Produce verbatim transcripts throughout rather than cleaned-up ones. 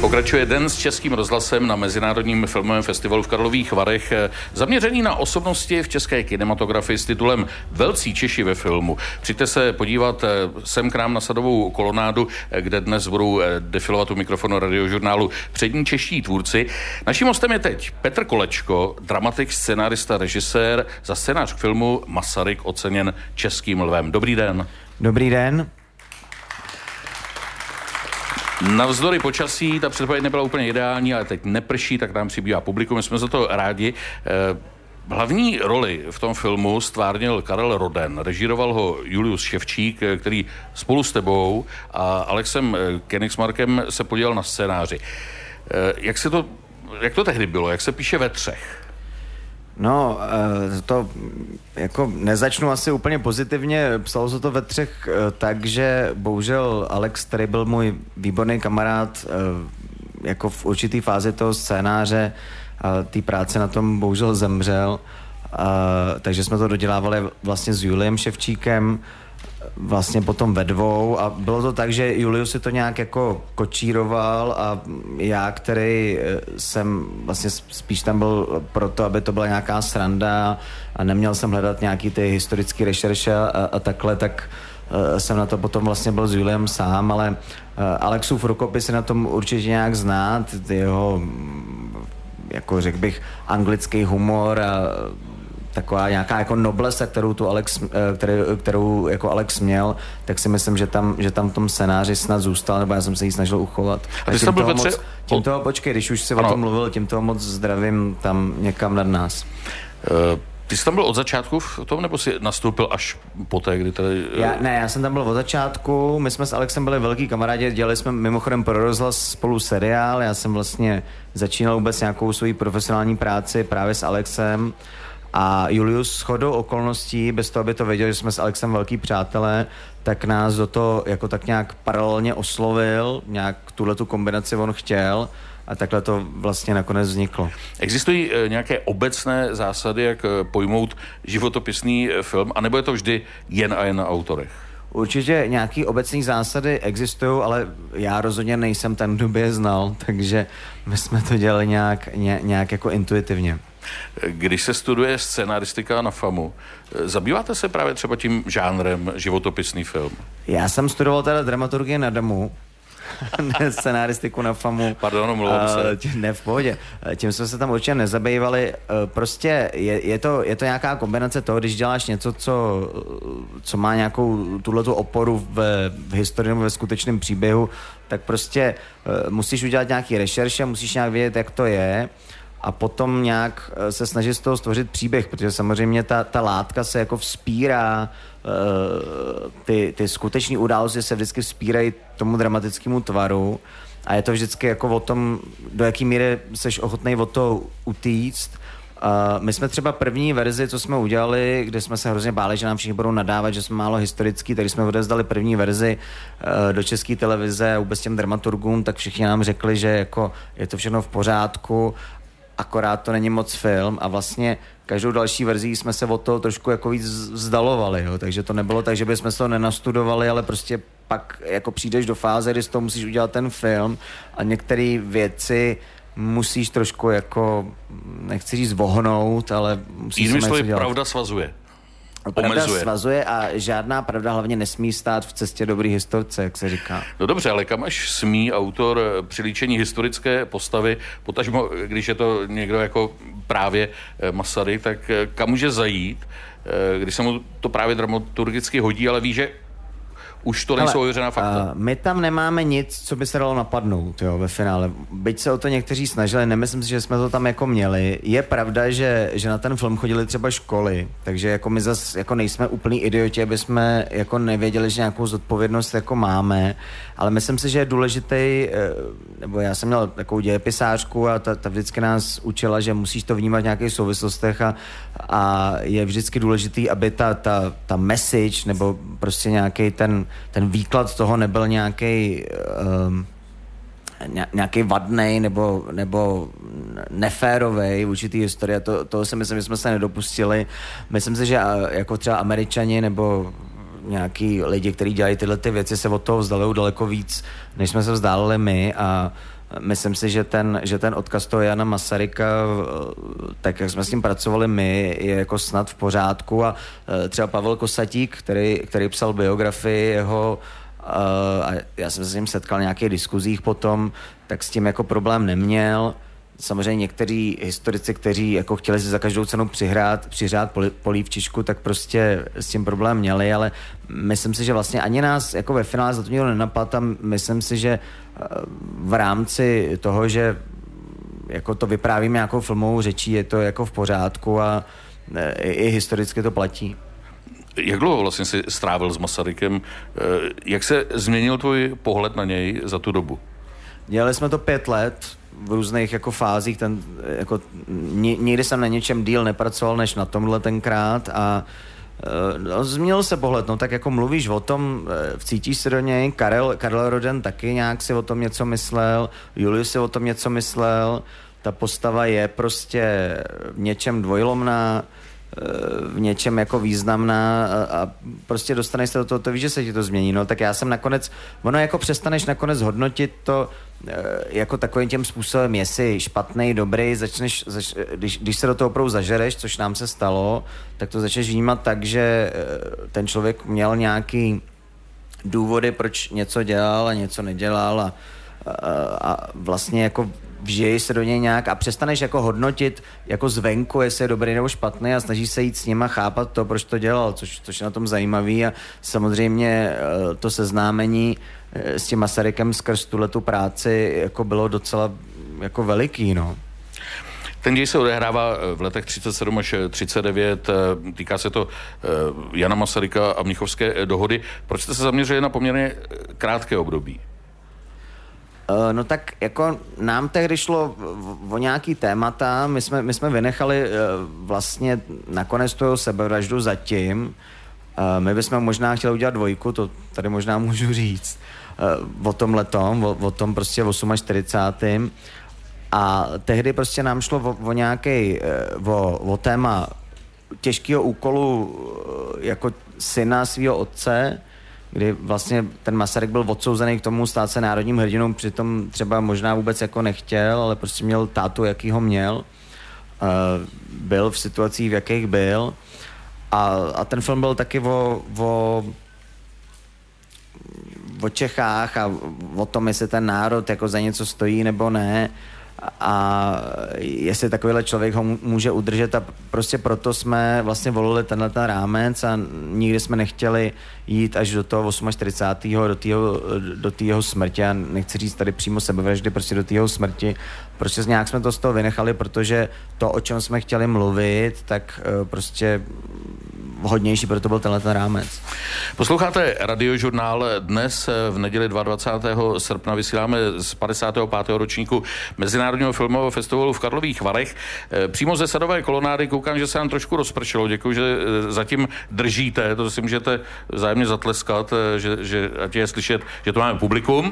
Pokračuje Den s Českým rozhlasem na Mezinárodním filmovém festivalu v Karlových Varech, zaměřený na osobnosti v české kinematografii s titulem Velcí Češi ve filmu. Přijďte se podívat sem k nám na Sadovou kolonádu, kde dnes budou defilovat u mikrofonu Radiožurnálu přední čeští tvůrci. Naším hostem je teď Petr Kolečko, dramatik, scenárista, režisér, za scénář k filmu Masaryk oceněn Českým lvem. Dobrý den. Dobrý den. Navzdory počasí, ta předpověď nebyla úplně ideální, ale teď neprší, tak nám přibývá publikum, my jsme za to rádi. Hlavní roli v tom filmu stvárnil Karel Roden, režíroval ho Julius Ševčík, který spolu s tebou a Alexem Königsmarkem se podílel na scénáři. Jak se to, jak to tehdy bylo? Jak se píše ve třech? No, to jako nezačnu asi úplně pozitivně. Psalo se to ve třech, takže bohužel Alex, který byl můj výborný kamarád, jako v určitý fázi toho scénáře a té práce na tom bohužel zemřel. Takže jsme to dodělávali vlastně s Juliem Ševčíkem, vlastně potom ve dvou a bylo to tak, že Julius si to nějak jako kočíroval a já, který jsem vlastně spíš tam byl proto, aby to byla nějaká sranda a neměl jsem hledat nějaký ty historické rešerše a, a takhle, tak uh, jsem na to potom vlastně byl s Juliem sám, ale uh, Alexův rukopis si na tom určitě nějak znát, jeho, jako řekl bych, anglický humor a taková nějaká jako noblesa, kterou tu Alex, který, kterou jako Alex měl, tak si myslím, že tam, že tam v tom scénáři snad zůstal, nebo já jsem se jí snažil uchovat. A ty jsi tam byl Petře? Moc, tím toho, počkej, když už si ano. o tom mluvil, tím toho moc zdravím tam někam nad nás. Uh, ty jsi tam byl od začátku v tom, nebo jsi nastoupil až poté, kdy tady... Uh... Já, ne, já jsem tam byl od začátku, my jsme s Alexem byli velký kamarádi, dělali jsme mimochodem pro rozhlas spolu seriál, já jsem vlastně začínal vůbec nějakou svoji profesionální práci právě s Alexem. A Julius shodou okolností, bez toho, aby to věděl, že jsme s Alexem velký přátelé, tak nás do toho jako tak nějak paralelně oslovil, nějak tuhletu kombinaci on chtěl a takhle to vlastně nakonec vzniklo. Existují e, nějaké obecné zásady, jak e, pojmout životopisný e, film, anebo je to vždy jen a jen na autorech? Určitě nějaký obecné zásady existují, ale já rozhodně nejsem ten, kdo by je znal, takže my jsme to dělali nějak, ně, nějak jako intuitivně. Když se studuje scenaristika na FAMu, zabýváte se právě třeba tím žánrem životopisný film? Já jsem studoval teda dramaturgii na DAMu, ne scenaristiku na FAMu. Pardon, omlouvám se. Ne, v pohodě. Tím jsme se tam určitě nezabývali. Prostě je, je, to, je to nějaká kombinace toho, když děláš něco, co, co má nějakou tuhletu oporu v, v historii nebo ve skutečném příběhu, tak prostě musíš udělat nějaký rešerše, musíš nějak vědět, jak to je, a potom nějak se snažit z toho stvořit příběh, protože samozřejmě ta, ta látka se jako vzpírá, uh, ty, ty skuteční události se vždycky vzpírají tomu dramatickému tvaru a je to vždycky jako o tom, do jaký míry seš ochotnej o to utíct. Uh, my jsme třeba první verzi, co jsme udělali, kde jsme se hrozně báli, že nám všichni budou nadávat, že jsme málo historický, takže jsme odezdali první verzi uh, do České televize a vůbec těm dramaturgům, tak všichni nám řekli, že jako je to všechno v pořádku, akorát to není moc film a vlastně každou další verzí jsme se od toho trošku jako víc vzdalovali, jo? Takže to nebylo tak, že bychom se to nenastudovali, ale prostě pak jako přijdeš do fáze, kdy z toho musíš udělat ten film a některé věci musíš trošku jako, nechci říct vohnout, ale musíš Jinými slovy, pravda svazuje. Pravda Omezuje. svazuje a žádná pravda hlavně nesmí stát v cestě dobrý historce, jak se říká. No dobře, ale kam až smí autor při líčení historické postavy, potažmo, když je to někdo jako právě Masaryk, tak kam může zajít, když se mu to právě dramaturgicky hodí, ale ví, že už to nejsou ověřená fakta. Uh, my tam nemáme nic, co by se dalo napadnout, jo, ve finále. Byť se o to někteří snažili, nemyslím si, že jsme to tam jako měli. Je pravda, že, že na ten film chodili třeba školy, takže jako my zase jako nejsme úplný idioti, aby jsme jako nevěděli, že nějakou zodpovědnost jako máme, ale myslím si, že je důležitý, nebo já jsem měl takovou dějepisářku a ta, ta vždycky nás učila, že musíš to vnímat v nějakých souvislostech a, a je vždycky důležitý, aby ta, ta, ta message nebo prostě nějaký ten ten výklad toho nebyl nějaký um, nějaký vadnej nebo, nebo neférovej v určitý historii. To, toho si myslím, že jsme se nedopustili. Myslím si, že jako třeba Američani nebo nějaký lidi, kteří dělají tyhle ty věci, se od toho vzdalují daleko víc, než jsme se vzdálili my a myslím si, že ten, že ten odkaz toho Jana Masaryka, tak jak jsme s ním pracovali my, je jako snad v pořádku a třeba Pavel Kosatík, který, který psal biografii jeho, a já jsem se s ním setkal v nějakých diskuzích potom, tak s tím jako problém neměl. Samozřejmě někteří historici, kteří jako chtěli si za každou cenu přihrát, přihrát polívčičku, tak prostě s tím problém měli, ale myslím si, že vlastně ani nás jako ve finále za to nikdo nenapadl a myslím si, že v rámci toho, že jako to vyprávíme nějakou filmovou řečí, je to jako v pořádku a i, i historicky to platí. Jak dlouho vlastně si strávil s Masarykem? Jak se změnil tvůj pohled na něj za tu dobu? Dělali jsme to pět let v různých jako fázích. Ten, jako, nikdy jsem na něčem díl nepracoval než na tomhle tenkrát a no, změnil se pohled. No tak jako mluvíš o tom, vcítíš se do něj. Karel, Karel Roden taky nějak si o tom něco myslel, Julius si o tom něco myslel. Ta postava je prostě v něčem dvojlomná, v něčem jako významná a, a prostě dostaneš se do toho, to víš, že se ti to změní, no tak já jsem nakonec, ono jako přestaneš nakonec hodnotit to jako takovým těm způsobem, jestli špatný, dobrý, začneš, zač, když, když se do toho opravdu zažereš, což nám se stalo, tak to začneš vnímat tak, že ten člověk měl nějaký důvody, proč něco dělal a něco nedělal a, a, a vlastně jako vžiješ se do něj nějak a přestaneš jako hodnotit jako zvenku, jestli je dobrý nebo špatný a snažíš se jít s ním a chápat to, proč to dělal, což, což je na tom zajímavý a samozřejmě to seznámení s tím Masarykem skrz tuhletu práci jako bylo docela jako veliký, no. Ten děj se odehrává v letech třicet sedm až třicet devět, týká se to Jana Masaryka a Mnichovské dohody. Proč jste se zaměřili na poměrně krátké období? No tak jako nám tehdy šlo o nějaký témata, my jsme, my jsme vynechali vlastně nakonec toho sebevraždu zatím. My bychom možná chtěli udělat dvojku, to tady možná můžu říct, o tomhletom, o, o tom prostě čtyřicátém osmém A tehdy prostě nám šlo o, o nějaký, o, o téma těžkého úkolu jako syna svého otce, kdy vlastně ten Masaryk byl odsouzený k tomu stát se národním hrdinou, přitom třeba možná vůbec jako nechtěl, ale prostě měl tátu, jaký ho měl. Byl v situacích, v jakých byl. A, a ten film byl taky o, o, o Čechách a o tom, jestli ten národ jako za něco stojí nebo ne. A jestli takovýhle člověk ho může udržet a prostě proto jsme vlastně volili tenhle ten rámec a nikdy jsme nechtěli jít až do toho čtyřicátého osmého do tého do tého smrti a nechci říct tady přímo sebevraždy, prostě do tého smrti. Prostě nějak jsme to z toho vynechali, protože to, o čem jsme chtěli mluvit, tak prostě vhodnější, proto byl tenhle ten rámec. Posloucháte Radiožurnál. Dnes v neděli dvacátého druhého srpna vysíláme z padesátého pátého ročníku Mezinárodního filmového festivalu v Karlových Varech. Přímo ze Sadové kolonády koukám, že se nám trošku rozpršelo. Děkuji, že zatím držíte. To si můžete vzájemně zatleskat, že, že ať je slyšet, že to máme publikum.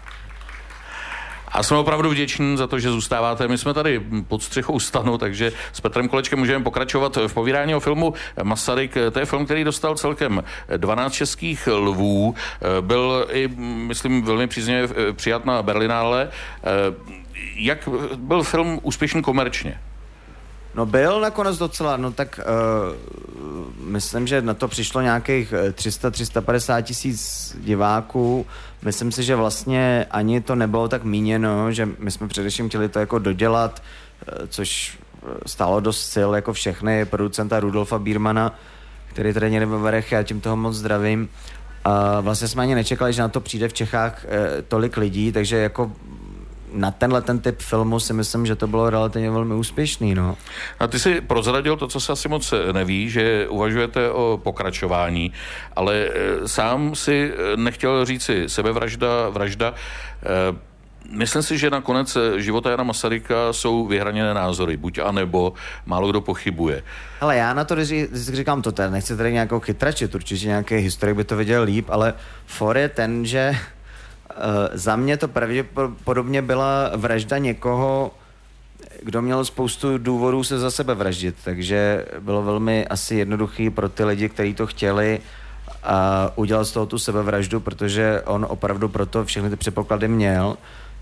A jsme opravdu vděční za to, že zůstáváte. My jsme tady pod střechou stanu, takže s Petrem Kolečkem můžeme pokračovat v povídání o filmu Masaryk. To je film, který dostal celkem dvanáct českých lvů. Byl i, myslím, velmi příznivě přijat na Berlinále. Jak byl film úspěšný komerčně? No byl nakonec docela, no tak uh, myslím, že na to přišlo nějakých tři sta až tři sta padesát tisíc diváků. Myslím si, že vlastně ani to nebylo tak míněno, že my jsme především chtěli to jako dodělat, uh, což stálo dost sil jako všechny, producenta Rudolfa Bírmana, který tady někde ve Varech, já tím toho moc zdravím. A uh, vlastně jsme ani nečekali, že na to přijde v Čechách uh, tolik lidí, takže jako na tenhle ten typ filmu si myslím, že to bylo relativně velmi úspěšný, no. A ty si prozradil to, co se asi moc neví, že uvažujete o pokračování, ale sám si nechtěl říci sebevražda, vražda. Myslím si, že nakonec života Jana Masaryka jsou vyhraněné názory, buď a nebo, málo kdo pochybuje. Ale já na to když říkám to, tady nechci tady nějakou chytračit, určitě nějaký historik by to viděl líp, ale for je ten, že Uh, za mě to pravděpodobně byla vražda někoho, kdo měl spoustu důvodů se za sebe vraždit, takže bylo velmi asi jednoduchý pro ty lidi, kteří to chtěli a udělat z toho tu sebevraždu, protože on opravdu proto všechny ty předpoklady měl,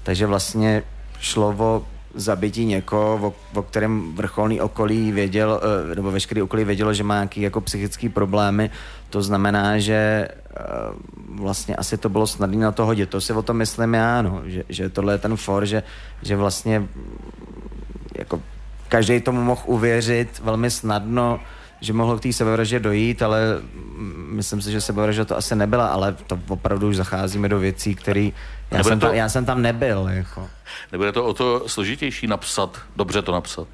takže vlastně šlo o zabití někoho, o, o kterém vrcholný okolí věděl, nebo veškerý okolí vědělo, že má nějaký jako psychický problémy. To znamená, že vlastně asi to bylo snadné na to hodit. To si o tom myslím já, no, že, že tohle je ten for, že, že vlastně jako každý tomu mohl uvěřit velmi snadno, že mohlo k té sebevraždě dojít, ale myslím si, že sebevražda to asi nebyla, ale to opravdu už zacházíme do věcí, které já, jsem to... já jsem tam nebyl. Jako. Nebude to o to složitější napsat, dobře to napsat?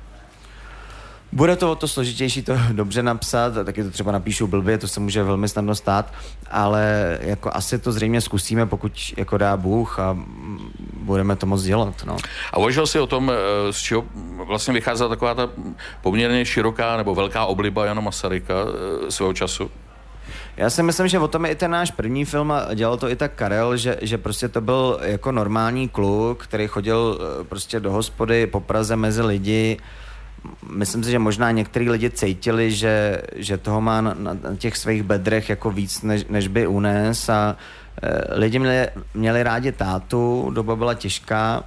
Bude to o to složitější to dobře napsat, taky to třeba napíšu blbě, to se může velmi snadno stát, ale jako asi to zřejmě zkusíme, pokud jako dá Bůh a budeme to moc dělat. No. A uvažoval jsi o tom, z čeho vlastně vycházela taková ta poměrně široká nebo velká obliba Jana Masaryka svého času? Já si myslím, že o tom je i ten náš první film a dělal to i tak Karel, že, že prostě to byl jako normální kluk, který chodil prostě do hospody po Praze mezi lidi. Myslím si, že možná některý lidi cítili, že, že toho má na, na těch svých bedrech jako víc, než, než by unes a e, lidi měli, měli rádi tátu, doba byla těžká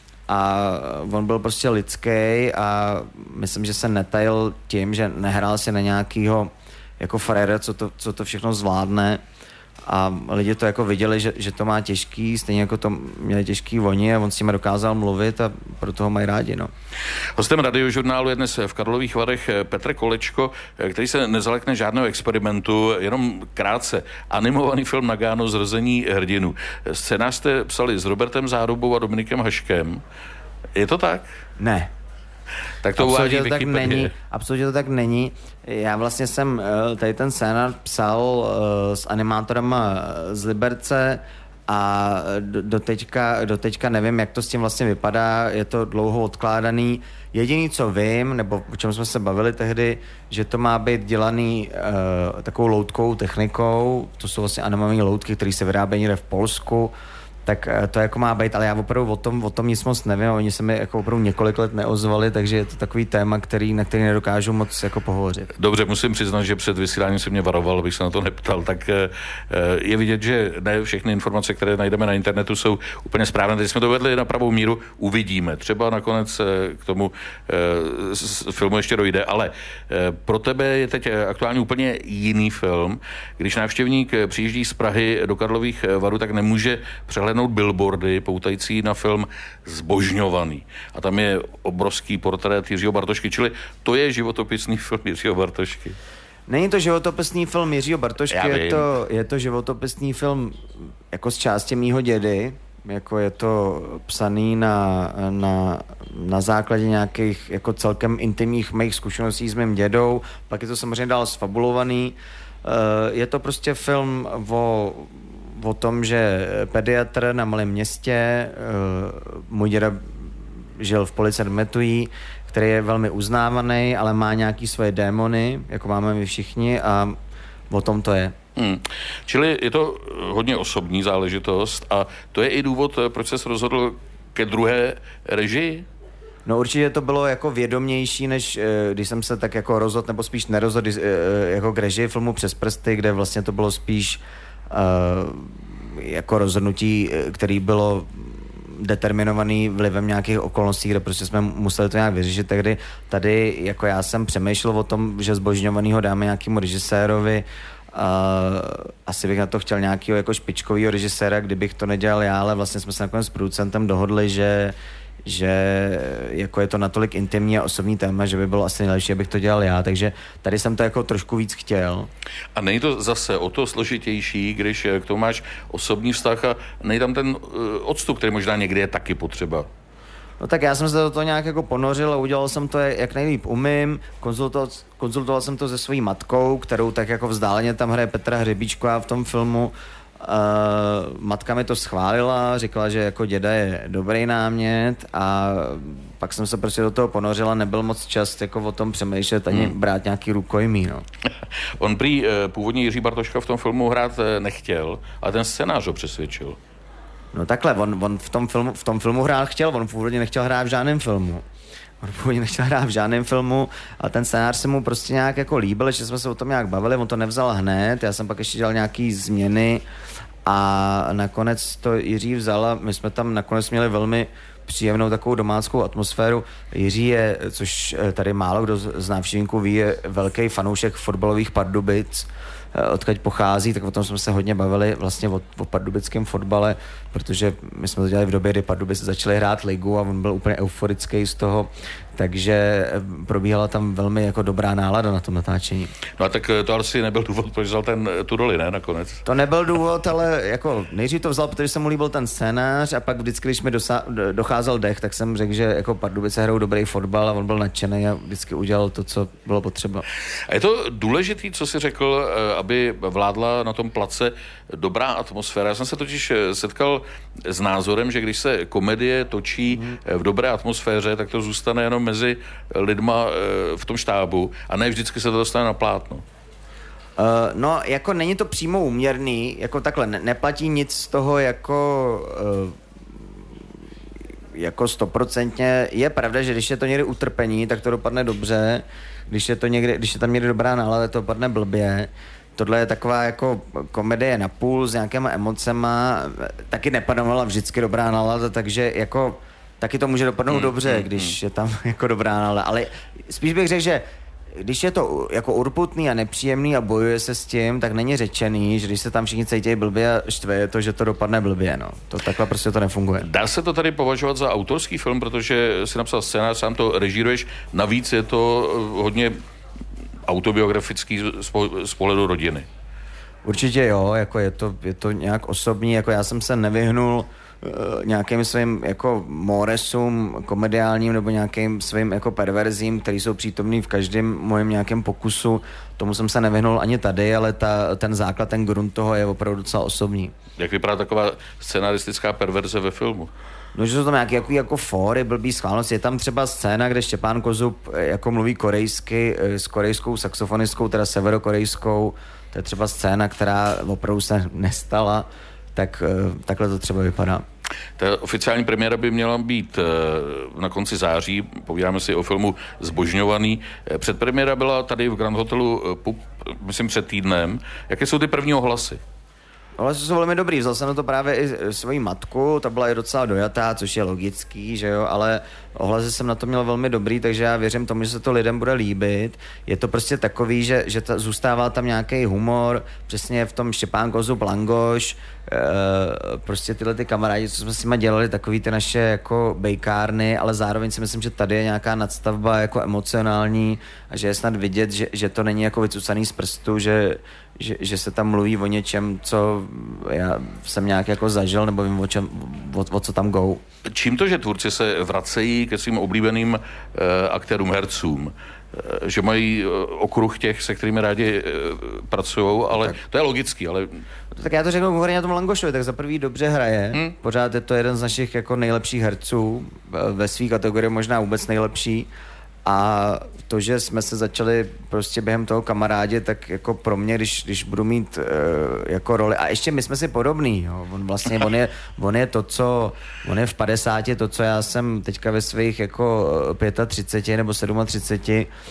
a on byl prostě lidský a myslím, že se netajil tím, že nehrál si na nějakýho jako frajera, co to, co to všechno zvládne a lidi to jako viděli, že, že to má těžký, stejně jako to měli těžký oni a on s nimi dokázal mluvit a proto ho mají rádi, no. Hostem Radiožurnálu je dnes v Karlových Varech Petr Kolečko, který se nezalekne žádného experimentu, jenom krátce. Animovaný film Nagano, Zrození hrdinů. Scénář jste psali s Robertem Zárubou a Dominikem Haškem. Je to tak? Ne. Tak to uvádí to tak není, absolutně to tak není. Já vlastně jsem tady ten scénář psal uh, s animátorem z Liberce a do, do, teďka, do teďka nevím, jak to s tím vlastně vypadá, je to dlouho odkládaný. Jediný, co vím, nebo o čem jsme se bavili tehdy, že to má být dělaný uh, takovou loutkovou technikou, to jsou vlastně animované loutky, které se vyrábějí někde v Polsku, tak to jako má být, ale já opravdu o tom, o tom nic moc nevím, oni se mi jako opravdu několik let neozvali, takže je to takový téma, který, na který nedokážu moc jako pohovořit. Dobře, musím přiznat, že před vysíláním se mě varoval, abych se na to neptal, tak je vidět, že ne všechny informace, které najdeme na internetu, jsou úplně správné. Teď jsme to vedli na pravou míru, uvidíme. Třeba nakonec k tomu filmu ještě dojde, ale pro tebe je teď aktuálně úplně jiný film. Když návštěvník přijíždí z Prahy do Karlových Varů, tak nemůže přehlédnout billboardy poutající na film Zbožňovaný. A tam je obrovský portrét Jiřího Bartošky, čili to je životopisný film Jiřího Bartošky. Není to životopisný film Jiřího Bartošky, je to, je to životopisný film jako z části mýho dědy, jako je to psaný na, na, na základě nějakých jako celkem intimních mých zkušeností s mým dědou, pak je to samozřejmě dál sfabulovaný. Je to prostě film o o tom, že pediatr na malém městě, uh, můj děda žil v Policem Metují, který je velmi uznávaný, ale má nějaký svoje démony, jako máme my všichni a o tom to je. Hmm. Čili je to hodně osobní záležitost a to je i důvod, proč ses rozhodl ke druhé režii? No určitě to bylo jako vědomější, než když jsem se tak jako rozhodl, nebo spíš nerozhodl jako k režii filmu Přes prsty, kde vlastně to bylo spíš Uh, jako rozhodnutí, který bylo determinovaný vlivem nějakých okolností, kde prostě jsme museli to nějak vyřešit. Tehdy tady jako já jsem přemýšlel o tom, že Zbožňovanýho dáme nějakému režisérovi. Uh, asi bych na to chtěl nějakého jako špičkového režiséra, kdybych to nedělal já, ale vlastně jsme se nakonec s producentem dohodli, že že jako je to natolik intimní a osobní téma, že by bylo asi nejlepší, abych to dělal já, takže tady jsem to jako trošku víc chtěl. A není to zase o to složitější, když k tomu máš osobní vztah a nejde tam ten uh, odstup, který možná někdy je taky potřeba? No tak já jsem se do toho nějak jako ponořil a udělal jsem to, jak nejlíp umím, konzultoval, konzultoval jsem to se svojí matkou, kterou tak jako vzdáleně tam hraje Petra Hřebíčková v tom filmu. Uh, matka mi to schválila, říkala, že jako děda je dobrý námět a pak jsem se prostě do toho ponořila, nebyl moc čas jako o tom přemýšlet ani hmm. brát nějaký rukojmí, no. On prý původně Jiří Bartoška v tom filmu hrát nechtěl, ale ten scénář ho přesvědčil. No takhle, on, on v, tom filmu, v tom filmu hrát chtěl, on původně nechtěl hrát v žádném filmu. On původně nechtěl hrát v žádném filmu, ale ten scénář se mu prostě nějak jako líbil, že jsme se o tom nějak bavili, on to nevzal hned, já jsem pak ještě dělal nějaký změny A nakonec to Jiří vzal a my jsme tam nakonec měli velmi příjemnou takovou domáckou atmosféru. Jiří je, což tady málo kdo z návštěvníků ví, je velký fanoušek fotbalových Pardubic, odkud pochází, tak o tom jsme se hodně bavili vlastně o, o pardubickém fotbale, protože my jsme to dělali v době, kdy Pardubice začaly hrát ligu a on byl úplně euforický z toho, takže probíhala tam velmi jako dobrá nálada na tom natáčení. No a tak to asi nebyl důvod, proč vzal ten, tu roli, ne, nakonec? To nebyl důvod, ale jako nejdřív to vzal, protože se mu líbil ten scénář a pak vždycky, když mi dosa- docházel dech, tak jsem řekl, že jako Pardubice hrajou dobrý fotbal a on byl nadšený a vždycky udělal to, co bylo potřeba. A je to důležitý, co jsi řekl, aby vládla na tom place dobrá atmosféra. Já jsem se totiž setkal s názorem, že když se komedie točí v dobré atmosféře, tak to zůstane jenom mezi lidma v tom štábu a ne vždycky se to dostane na plátno. Uh, no, jako není to přímo úměrný, jako takhle, ne, neplatí nic z toho jako uh, jako stoprocentně. Je pravda, že když je to někdy utrpení, tak to dopadne dobře, když je to někdy, když je tam někdy dobrá nálada, to dopadne blbě. Tohle je taková jako komedie na půl s nějakýma emocema, taky nepanovala vždycky dobrá nálada, takže jako taky to může dopadnout hmm, dobře, hmm, když hmm. je tam jako dobrá nálada, ale spíš bych řekl, že když je to jako urputný a nepříjemný a bojuje se s tím, tak není řečený, že když se tam všichni cítí blbě a štve je to, že to dopadne blbě, no. To takhle prostě to nefunguje. Dá se to tady považovat za autorský film, protože si napsal scénář, sám to režíruješ, navíc je to hodně autobiografický z pohledu rodiny. Určitě jo, jako je to, je to nějak osobní, jako já jsem se nevyhnul uh, nějakým svým jako moresům komediálním nebo nějakým svým jako perverzím, který jsou přítomný v každém mojem nějakém pokusu. Tomu jsem se nevyhnul ani tady, ale ta, ten základ, ten grunt toho je opravdu docela osobní. Jak vypadá taková scenaristická perverze ve filmu? No, že jsou tam nějaké jako, jako fóry, blbý schválnosti. Je tam třeba scéna, kde Štěpán Kozub jako mluví korejsky s korejskou saxofonistkou, teda severokorejskou. To je třeba scéna, která opravdu se nestala. Tak takhle to třeba vypadá. Ta oficiální premiéra by měla být na konci září. Povídáme si o filmu Zbožňovaný. Předpremiéra byla tady v Grand Hotelu Pup, myslím před týdnem. Jaké jsou ty první ohlasy? Ale jsou velmi dobrý, vzal jsem na to právě i svoji matku, ta byla i docela dojatá, což je logický, že jo, ale ohlasy jsem na to měl velmi dobrý, takže já věřím tomu, že se to lidem bude líbit. Je to prostě takový, že, že ta, zůstává tam nějaký humor, přesně v tom Štěpán Kozub, Langoš, e, prostě tyhle ty kamarádi, co jsme s nimi dělali, takový ty naše jako bejkárny, ale zároveň si myslím, že tady je nějaká nadstavba jako emocionální a že je snad vidět, že, že to není jako vycucaný z prstu, že Že, že se tam mluví o něčem, co já jsem nějak jako zažil, nebo vím, o, čem, o, o co tam go. Čím to, že tvůrci se vracejí ke svým oblíbeným uh, aktérům, hercům? Uh, že mají uh, okruh těch, se kterými rádi uh, pracují, ale tak. To je logický, ale... Tak já to řeknu konkrétně na tom Langošovi, tak za prvý dobře hraje, hmm. Pořád je to jeden z našich jako nejlepších herců, ve své kategorii možná vůbec nejlepší. A to, že jsme se začali prostě během toho kamarádi, tak jako pro mě, když, když budu mít uh, jako roli, a ještě my jsme si podobný, jo. On vlastně, on je, on je to, co, on je v padesáti, to, co já jsem teďka ve svých jako třiceti pěti nebo třiceti sedmi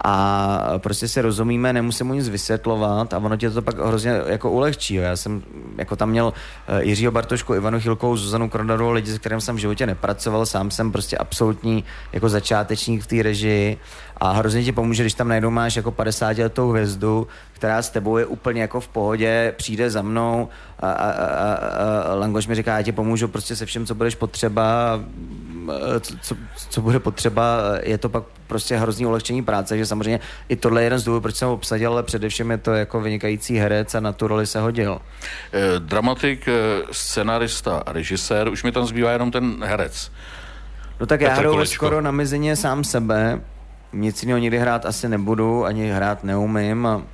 a prostě si rozumíme, nemusím mu nic vysvětlovat a ono tě to pak hrozně jako ulehčí, jo. Já jsem jako tam měl uh, Jiřího Bartošku, Ivanu Chilkovou, Zuzanu Kronadovou, lidi, s kterým jsem v životě nepracoval, sám jsem prostě absolutní jako začátečník v té režii a hrozně ti pomůže, když tam najednou máš jako padesátiletou hvězdu, která s tebou je úplně jako v pohodě, přijde za mnou a, a, a, a Langoš mi říká, já ti pomůžu prostě se všem, co budeš potřeba, co, co, co bude potřeba, je to pak prostě hrozný ulehčení práce, že samozřejmě i tohle je jeden z důvodů, proč jsem ho obsadil, ale především je to jako vynikající herec a na tu roli se hodil. Eh, dramatik, scenarista a režisér, už mi tam zbývá jenom ten herec. No tak já hraju skoro na mizině sám sebe, nic jiného nikdy hrát asi nebudu, ani hrát neumím a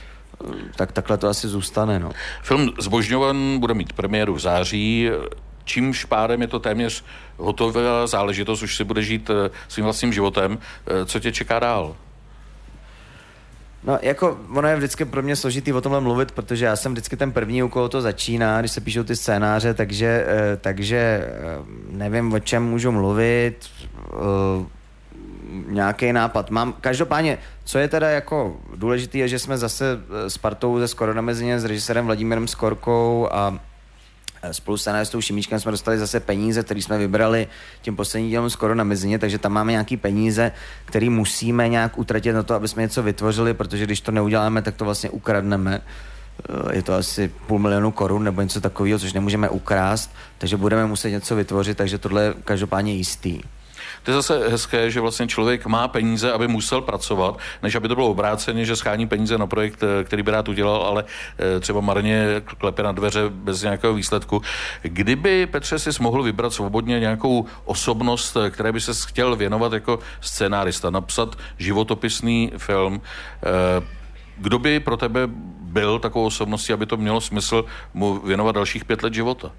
tak takhle to asi zůstane, no. Film Zbožňovan bude mít premiéru v září, čímž pádem je to téměř hotová záležitost, už si bude žít svým vlastním životem. Co tě čeká dál? No, jako ono je vždycky pro mě složitý o tomhle mluvit, protože já jsem vždycky ten první, u koho to začíná, když se píšou ty scénáře, takže, takže nevím, o čem můžu mluvit, nějaký nápad mám. Každopádně, co je teda jako důležitý, je, že jsme zase s partou ze Skoro na mezině, s režisérem Vladimírem Skorkou a Spolu s scenáristou Šimíčkem jsme dostali zase peníze, které jsme vybrali tím posledním dílem skoro na mizině, takže tam máme nějaký peníze, které musíme nějak utratit na to, aby jsme něco vytvořili, protože když to neuděláme, tak to vlastně ukradneme. Je to asi půl milionu korun nebo něco takového, což nemůžeme ukrást, takže budeme muset něco vytvořit, takže tohle je každopádně jistý. To je zase hezké, že vlastně člověk má peníze, aby musel pracovat, než aby to bylo obráceně, že schání peníze na projekt, který by rád udělal, ale třeba marně klepe na dveře bez nějakého výsledku. Kdyby, Petře, si mohl vybrat svobodně nějakou osobnost, které by se chtěl věnovat jako scénárista, napsat životopisný film, kdo by pro tebe byl takovou osobností, aby to mělo smysl mu věnovat dalších pět let života?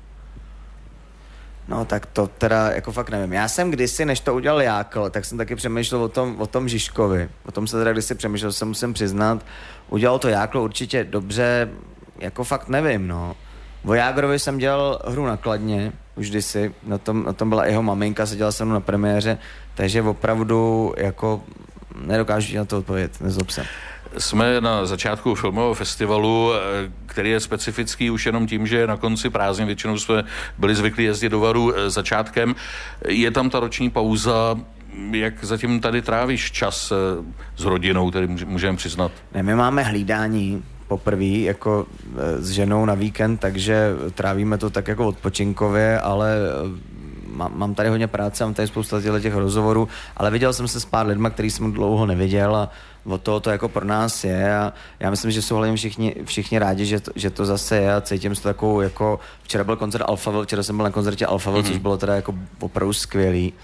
No tak to teda jako fakt nevím. Já jsem kdysi, než to udělal Jákl, tak jsem taky přemýšlel o tom, o tom Žižkovi. O tom se teda kdysi přemýšlel, se musím přiznat. Udělal to Jákl určitě dobře, jako fakt nevím, no. O Jágrovi jsem dělal hru na Kladně, už kdysi, na tom, na tom byla jeho maminka, seděla se mnou na premiéře, takže opravdu jako nedokážu na to odpovědět, nezlob se. Jsme na začátku filmového festivalu, který je specifický už jenom tím, že na konci prázdnin, většinou jsme byli zvyklí jezdit do Varu začátkem. Je tam ta roční pauza, jak zatím tady trávíš čas s rodinou, tedy můžeme přiznat? Ne, my máme hlídání poprvé jako s ženou na víkend, takže trávíme to tak jako odpočinkově, ale mám tady hodně práce, mám tady spousta těch rozhovorů, ale viděl jsem se s pár lidma, který jsem dlouho neviděl a od toho to jako pro nás je a já myslím, že jsou hlavně všichni, všichni rádi, že to, že to zase je a cítím se takovou jako, včera byl koncert Alphaville, včera jsem byl na koncertě Alphaville, mm-hmm. což bylo teda jako opravdu skvělý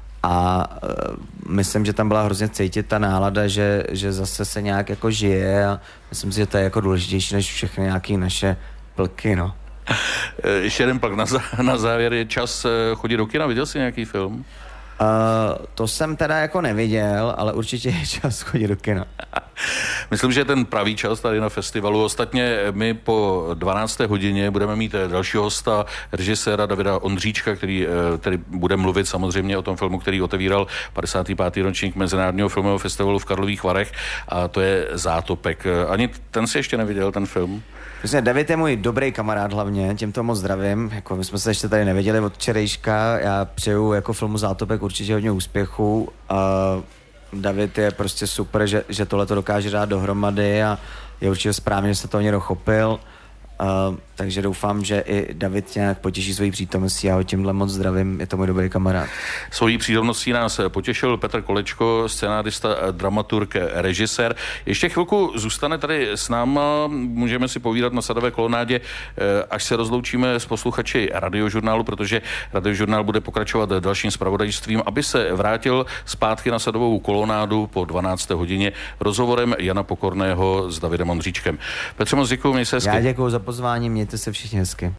a uh, myslím, že tam byla hrozně cítit ta nálada, že, že zase se nějak jako žije a myslím si, že to je jako důležitější než všechny nějaké naše plky, no. Ještě jeden plak na, zá, na závěr, je čas chodit do kina, viděl jsi nějaký film? Uh, to jsem teda jako neviděl, ale určitě je čas chodit do kina. Myslím, že je ten pravý čas tady na festivalu. Ostatně my po dvanácté hodině budeme mít dalšího hosta, režiséra Davida Ondříčka, který, který bude mluvit samozřejmě o tom filmu, který otevíral padesátý pátý ročník Mezinárodního filmového festivalu v Karlových Varech, a to je Zátopek. Ani ten si ještě neviděl, ten film? Myslím, David je můj dobrý kamarád hlavně, tímto moc zdravím. Jako my jsme se ještě tady neviděli od včerejška. Já přeju jako filmu Zátopek určitě hodně úspěchu. Uh, David je prostě super, že, že tohle to dokáže dát dohromady a je určitě správně, že se toho někdo chopil. Uh, takže doufám, že i David nějak potěší svojí přítomností. Já ho tímhle moc zdravím, je to můj dobrý kamarád. Svojí přítomností nás potěšil Petr Kolečko, scenárista, dramaturg, režisér. Ještě chvilku zůstane tady s náma, můžeme si povídat na Sadové kolonádě, až se rozloučíme s posluchači Radiožurnálu, protože Radiožurnál bude pokračovat dalším zpravodajstvím, aby se vrátil zpátky na Sadovou kolonádu po dvanácté hodině rozhovorem Jana Pokorného s Davidem Ondříčkem. Petře, moc děkuju, měj se hezky. Já děkuju za pozvání, mějte se všichni hezky.